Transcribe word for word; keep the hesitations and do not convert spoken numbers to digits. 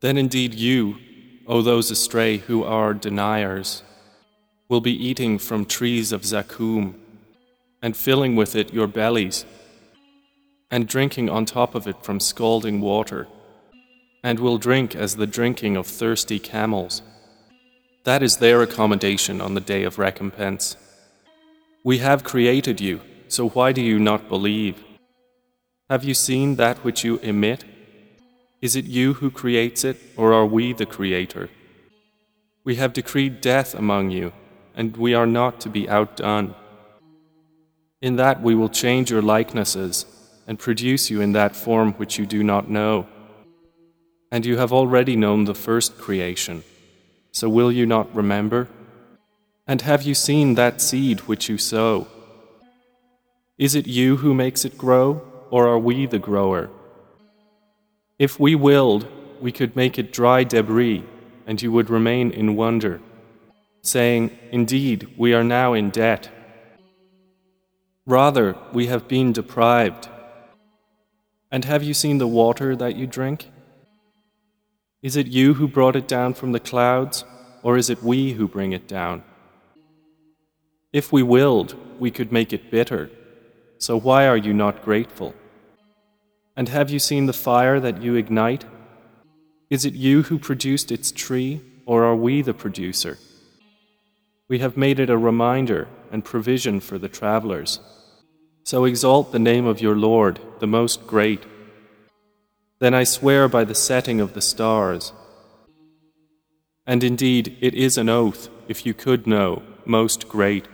Then indeed you, O those astray who are deniers, will be eating from trees of zakum, and filling with it your bellies, and drinking on top of it from scalding water, and will drink as the drinking of thirsty camels. That is their accommodation on the day of recompense. We have created you, so why do you not believe? Have you seen that which you emit? Is it you who creates it, or are we the creator? We have decreed death among you, and we are not to be outdone. In that we will change your likenesses, and produce you in that form which you do not know. And you have already known the first creation, so will you not remember? And have you seen that seed which you sow? Is it you who makes it grow, or are we the grower? If we willed, we could make it dry debris, and you would remain in wonder, saying, "Indeed, we are now in debt." Rather, we have been deprived. And have you seen the water that you drink? Is it you who brought it down from the clouds, or is it we who bring it down? If we willed, we could make it bitter, so why are you not grateful? And have you seen the fire that you ignite? Is it you who produced its tree, or are we the producer? We have made it a reminder and provision for the travelers. So exalt the name of your Lord, the Most Great. Then I swear by the setting of the stars. And indeed, it is an oath, if you could know, Most Great.